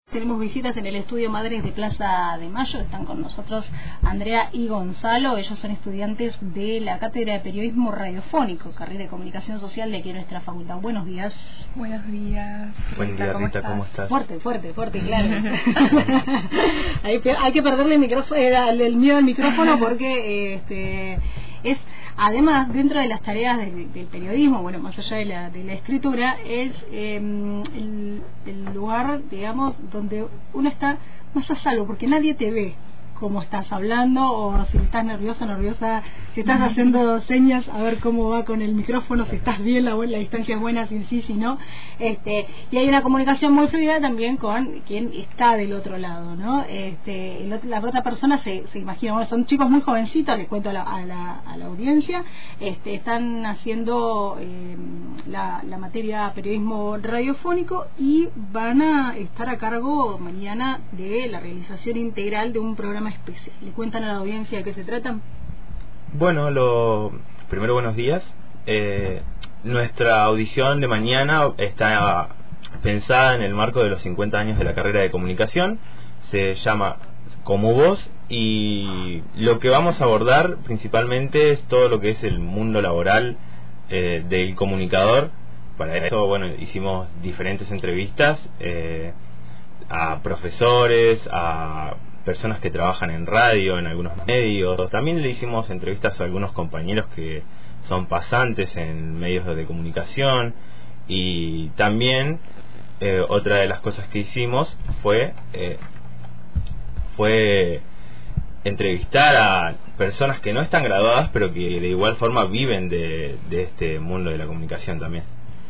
Tenemos visitas en el estudio Madres de Plaza de Mayo. Están con nosotros Andrea y Gonzalo. Ellos son estudiantes de la Cátedra de Periodismo Radiofónico, carrera de Comunicación Social de aquí en nuestra facultad. Buenos días. Buenos días. Buen día, Rita, ¿cómo estás? Fuerte, claro. Hay que perderle el miedo al micrófono porque es, además, dentro de las tareas del periodismo, bueno, más allá de la escritura, es el lugar, digamos, donde uno está más a salvo, porque nadie te ve cómo estás hablando, o si estás nerviosa, si estás haciendo señas a ver cómo va con el micrófono, si estás bien, la distancia es buena, si no, y hay una comunicación muy fluida también con quien está del otro lado, ¿no? La otra persona se imagina, bueno, son chicos muy jovencitos, les cuento a la audiencia, están haciendo la materia periodismo radiofónico y van a estar a cargo mañana de la realización integral de un programa especial. ¿Le cuentan a la audiencia de qué se trata? Bueno, primero buenos días. Nuestra audición de mañana está pensada en el marco de los 50 años de la carrera de comunicación. Se llama Como Vos, y lo que vamos a abordar principalmente es todo lo que es el mundo laboral del comunicador. Para eso, bueno, hicimos diferentes entrevistas a profesores, a personas que trabajan en radio, en algunos medios. También le hicimos entrevistas a algunos compañeros que son pasantes en medios de comunicación, y también otra de las cosas que hicimos fue entrevistar a personas que no están graduadas pero que de igual forma viven de este mundo de la comunicación también.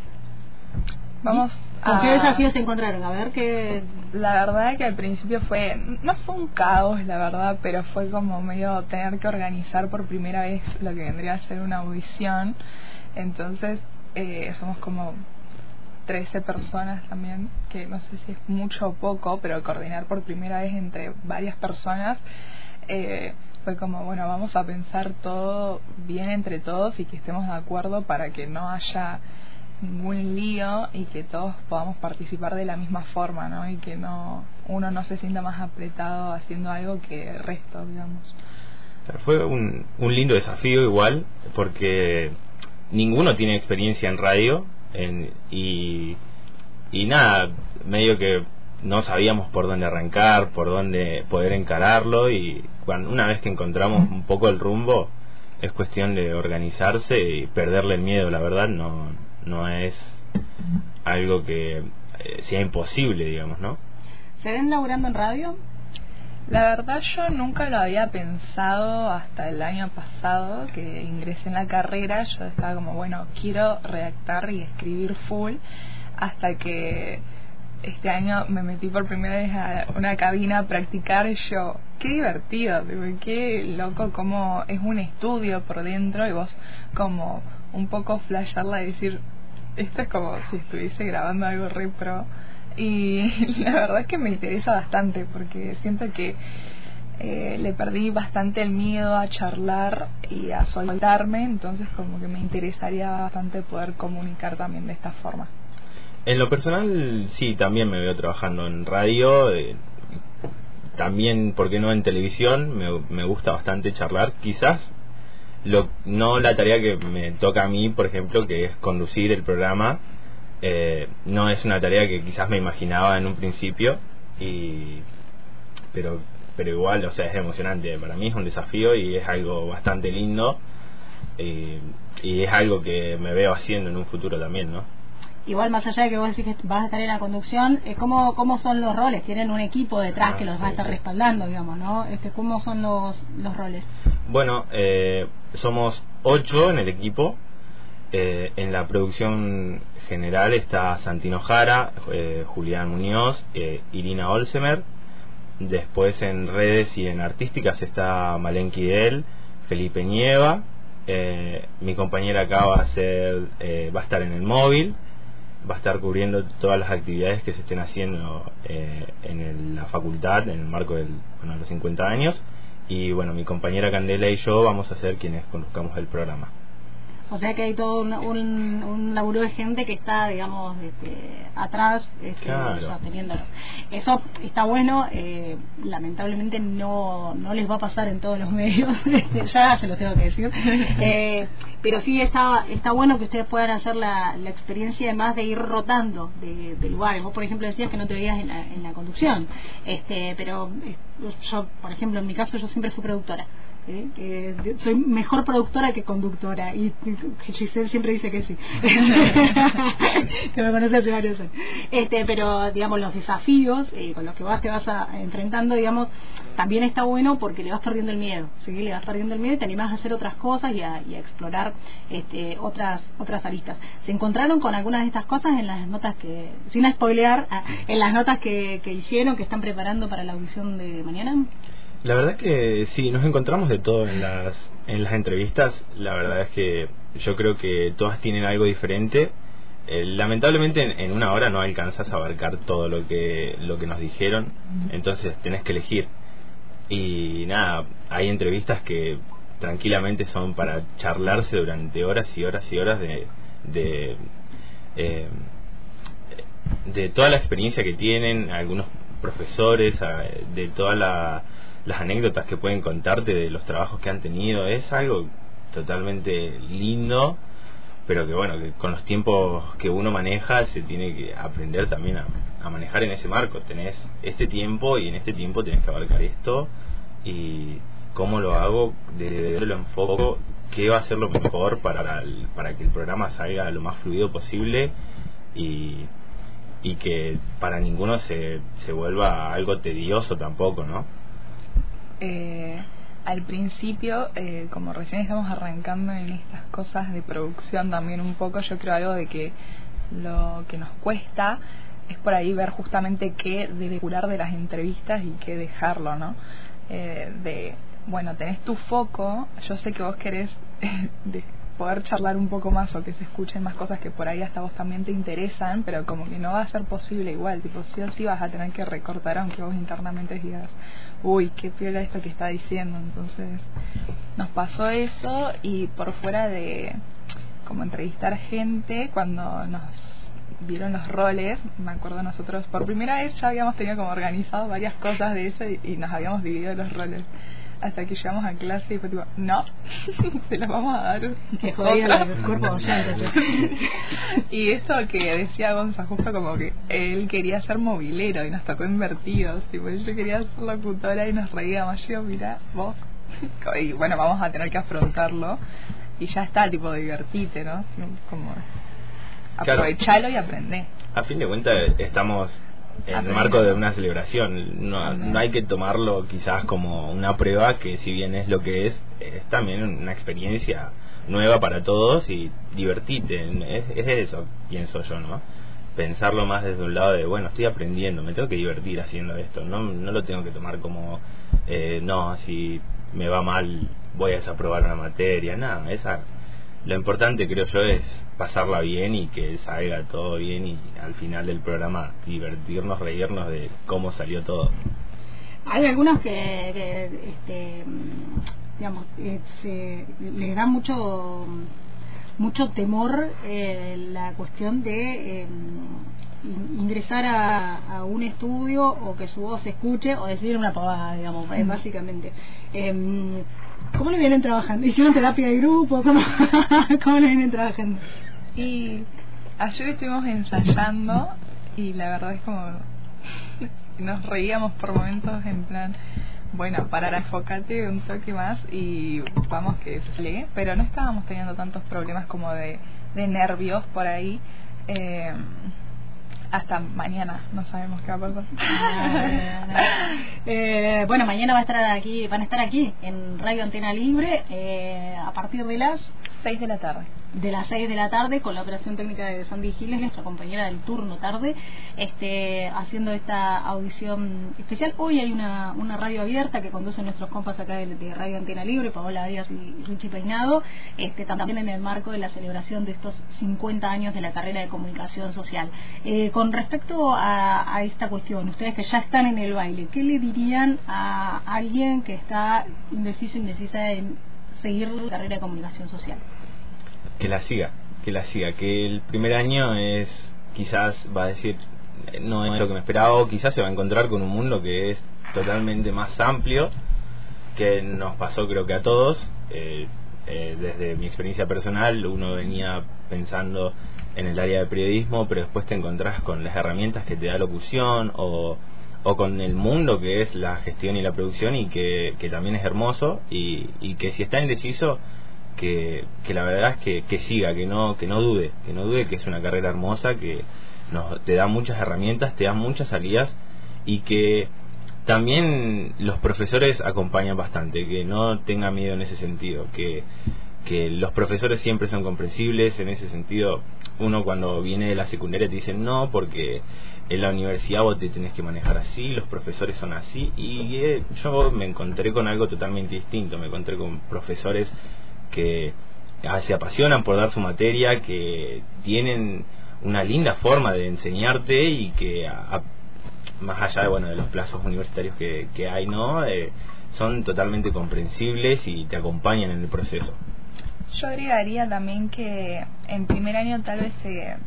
Vamos ¿Con qué desafíos se encontraron? A ver qué... La verdad es que al principio no fue un caos, la verdad, pero fue como medio tener que organizar por primera vez lo que vendría a ser una audición. Entonces somos como 13 personas también, que no sé si es mucho o poco, pero coordinar por primera vez entre varias personas fue como, bueno, vamos a pensar todo bien entre todos y que estemos de acuerdo para que no haya ningún lío y que todos podamos participar de la misma forma, ¿no? Y que uno no se sienta más apretado haciendo algo que el resto, digamos. Fue un lindo desafío igual, porque ninguno tiene experiencia en radio y nada, medio que no sabíamos por dónde arrancar, por dónde poder encararlo, y una vez que encontramos un poco el rumbo, es cuestión de organizarse y perderle el miedo. La verdad no es algo que sea imposible, digamos, ¿no? ¿Se ven laburando en radio? La verdad yo nunca lo había pensado hasta el año pasado que ingresé en la carrera. Yo estaba como, bueno, quiero redactar y escribir full, hasta que este año me metí por primera vez a una cabina a practicar, y yo, qué divertido, qué loco, como es un estudio por dentro y vos como un poco flashearla y decir, esto es como si estuviese grabando algo re pro. Y la verdad es que me interesa bastante, porque siento que le perdí bastante el miedo a charlar y a soltarme, entonces como que me interesaría bastante poder comunicar también de esta forma. En lo personal, sí, también me veo trabajando en radio, también, ¿por qué no?, en televisión. Me gusta bastante charlar. Quizás no la tarea que me toca a mí, por ejemplo, que es conducir el programa, no es una tarea que quizás me imaginaba en un principio, pero igual, o sea, es emocionante. Para mí es un desafío y es algo bastante lindo, y es algo que me veo haciendo en un futuro también, ¿no? Igual, más allá de que vos decís que vas a estar en la conducción, ¿cómo son los roles? ¿Tienen un equipo detrás que los va a estar respaldando, digamos, no? ¿Cómo son los roles? Bueno, somos 8 en el equipo. En la producción general está Santino Jara, Julián Muñoz, Irina Olsemer. Después en redes y en artísticas está Malén Kidel, Felipe Nieva. Mi compañera acá va a estar en el móvil, va a estar cubriendo todas las actividades que se estén haciendo en la facultad en el marco de los 50 años. Y bueno, mi compañera Candela y yo vamos a ser quienes conduzcamos el programa. O sea que hay todo un laburo de gente que está, digamos, atrás, Claro. sosteniéndolo. Eso está bueno, lamentablemente no les va a pasar en todos los medios, ya se los tengo que decir. Pero sí está bueno que ustedes puedan hacer la experiencia, además de ir rotando de lugares. Vos, por ejemplo, decías que no te veías en la conducción, pero yo, por ejemplo, en mi caso, yo siempre fui productora. Soy mejor productora que conductora, y Giselle siempre dice que sí. Que me conoce hace varios años. Pero digamos, los desafíos con los que te vas enfrentando, digamos, también está bueno porque le vas perdiendo el miedo, ¿sí? Le vas perdiendo el miedo y te animás a hacer otras cosas y a explorar otras aristas. ¿Se encontraron con algunas de estas cosas en las notas que, sin spoilear, en las notas que hicieron, que están preparando para la audición de mañana? La verdad que sí, nos encontramos de todo en las entrevistas. La verdad es que yo creo que todas tienen algo diferente. Lamentablemente en una hora no alcanzas a abarcar todo lo que nos dijeron, entonces tenés que elegir. Y nada, hay entrevistas que tranquilamente son para charlarse durante horas y horas y horas de toda la experiencia que tienen algunos profesores, de todas las anécdotas que pueden contarte de los trabajos que han tenido. Es algo totalmente lindo, pero que bueno, que con los tiempos que uno maneja se tiene que aprender también a manejar en ese marco. Tenés este tiempo y en este tiempo tenés que abarcar esto, y cómo lo hago, de lo enfoco, qué va a ser lo mejor para que el programa salga lo más fluido posible y que para ninguno se vuelva algo tedioso tampoco, ¿no? Al principio, como recién estamos arrancando en estas cosas de producción también un poco, yo creo algo de que lo que nos cuesta es por ahí ver justamente qué depurar de las entrevistas y qué dejarlo, ¿no? Bueno, tenés tu foco, yo sé que vos querés poder charlar un poco más o que se escuchen más cosas que por ahí hasta vos también te interesan, pero como que no va a ser posible igual, tipo sí o sí vas a tener que recortar aunque vos internamente digas, uy, qué piola esto que está diciendo. Entonces nos pasó eso, y por fuera de como entrevistar gente, cuando nos vieron los roles, me acuerdo nosotros por primera vez ya habíamos tenido como organizado varias cosas de eso y nos habíamos dividido los roles. Hasta que llegamos a clase y fue tipo, no, se los vamos a dar. Que jodía el cuerpo docente. Y esto que decía Gonza, justo como que él quería ser movilero y nos tocó invertidos. Tipo, yo quería ser locutora y nos reíamos. Yo, mira, vos. Y bueno, vamos a tener que afrontarlo. Y ya está, tipo, divertite, ¿no? Como aprovechalo y aprendé. A fin de cuentas estamos en el marco de una celebración, no hay que tomarlo quizás como una prueba, que si bien es lo que es también una experiencia nueva para todos, y divertite, es eso, pienso yo, ¿no? Pensarlo más desde un lado de, bueno, estoy aprendiendo, me tengo que divertir haciendo esto, no lo tengo que tomar como, no, si me va mal voy a desaprobar una materia, nada, lo importante creo yo es pasarla bien y que salga todo bien, y al final del programa divertirnos, reírnos de cómo salió todo. Hay algunos que digamos, les da mucho temor la cuestión de ingresar a un estudio, o que su voz se escuche, o decir una pavada, digamos, básicamente. ¿Cómo le vienen trabajando? ¿Hicieron terapia de grupo? ¿Cómo le vienen trabajando? Y ayer estuvimos ensayando y la verdad es como nos reíamos por momentos en plan, bueno, para enfocarte un toque más y vamos que sale, pero no estábamos teniendo tantos problemas como de nervios por ahí. Hasta mañana no sabemos qué va a pasar. Bueno, mañana van a estar aquí en Radio Antena Libre a partir de las 6 de la tarde. De las 6 de la tarde, con la operación técnica de Sandy Giles, nuestra compañera del turno tarde, haciendo esta audición especial. Hoy hay una radio abierta que conducen nuestros compas acá de Radio Antena Libre, Paola Arias y Richie Peinado, también en el marco de la celebración de estos 50 años de la carrera de comunicación social. Con respecto a esta cuestión, ustedes que ya están en el baile, ¿qué le dirían a alguien que está indecisa en seguir la carrera de comunicación social? que el primer año es, quizás va a decir, no es lo que me esperaba, o quizás se va a encontrar con un mundo que es totalmente más amplio, que nos pasó creo que a todos. Desde mi experiencia personal, uno venía pensando en el área de periodismo, pero después te encontrás con las herramientas que te da locución, o con el mundo que es la gestión y la producción, y que también es hermoso, y que si está indeciso, que la verdad es que siga, que no dude, que es una carrera hermosa, que te da muchas herramientas, te da muchas salidas, y que también los profesores acompañan bastante, que no tenga miedo en ese sentido, que los profesores siempre son comprensibles en ese sentido. Uno cuando viene de la secundaria te dicen no, porque en la universidad vos te tenés que manejar así, los profesores son así, y yo me encontré con algo totalmente distinto. Me encontré con profesores que se apasionan por dar su materia, que tienen una linda forma de enseñarte, y que más allá de los plazos universitarios que hay, ¿no? Son totalmente comprensibles y te acompañan en el proceso. Yo agregaría también que en primer año tal vez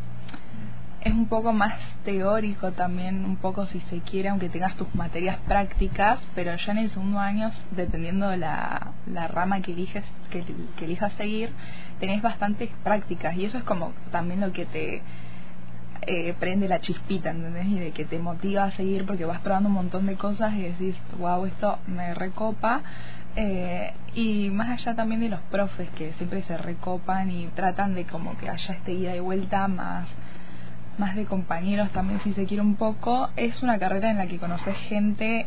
es un poco más teórico también, un poco si se quiere, aunque tengas tus materias prácticas, pero ya en el segundo año, dependiendo de la rama que elijas seguir, tenés bastantes prácticas, y eso es como también lo que te prende la chispita, ¿entendés? Y de que te motiva a seguir, porque vas probando un montón de cosas y decís, wow, esto me recopa. Y más allá también de los profes, que siempre se recopan y tratan de como que haya este ida y vuelta, más de compañeros también, si se quiere un poco. Es una carrera en la que conoces gente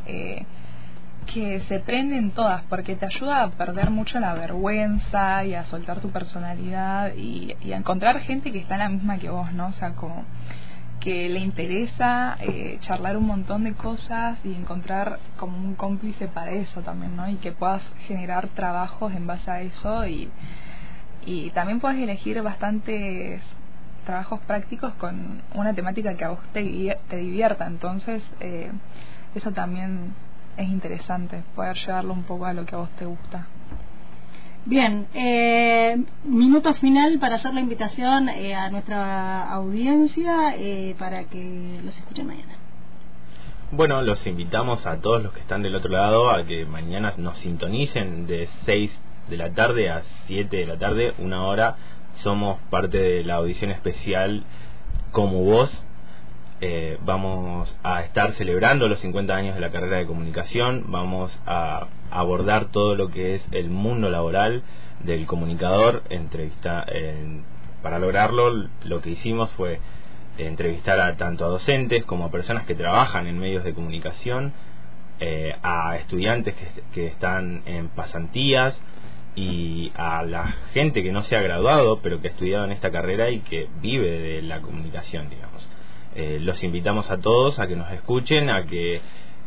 que se prenden todas, porque te ayuda a perder mucho la vergüenza y a soltar tu personalidad, y a encontrar gente que está en la misma que vos, ¿no? O sea, como que le interesa charlar un montón de cosas y encontrar como un cómplice para eso también, ¿no? Y que puedas generar trabajos en base a eso, y también puedes elegir bastantes trabajos prácticos con una temática que a vos te divierta. Entonces eso también es interesante, poder llevarlo un poco a lo que a vos te gusta. Bien, minuto final para hacer la invitación a nuestra audiencia para que los escuchen mañana. Bueno, los invitamos a todos los que están del otro lado a que mañana nos sintonicen de 6 de la tarde a 7 de la tarde, una hora. Somos parte de la audición especial Como Vos. Vamos a estar celebrando los 50 años de la carrera de comunicación. Vamos a abordar todo lo que es el mundo laboral del comunicador. Para lograrlo, lo que hicimos fue entrevistar tanto a docentes como a personas que trabajan en medios de comunicación, a estudiantes que están en pasantías, y a la gente que no se ha graduado pero que ha estudiado en esta carrera y que vive de la comunicación, digamos. Los invitamos a todos a que nos escuchen, a que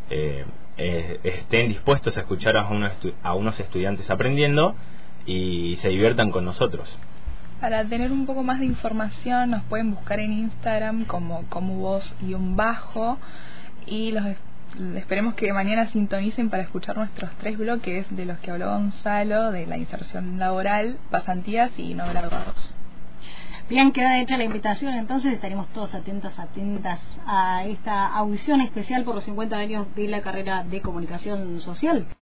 estén dispuestos a escuchar a unos estudiantes aprendiendo y se diviertan con nosotros. Para tener un poco más de información nos pueden buscar en Instagram como vos_, y esperemos que mañana sintonicen para escuchar nuestros 3 bloques de los que habló Gonzalo, de la inserción laboral, pasantías y no graduados. Bien, queda hecha la invitación, entonces estaremos todos atentas a esta audición especial por los 50 años de la carrera de comunicación social.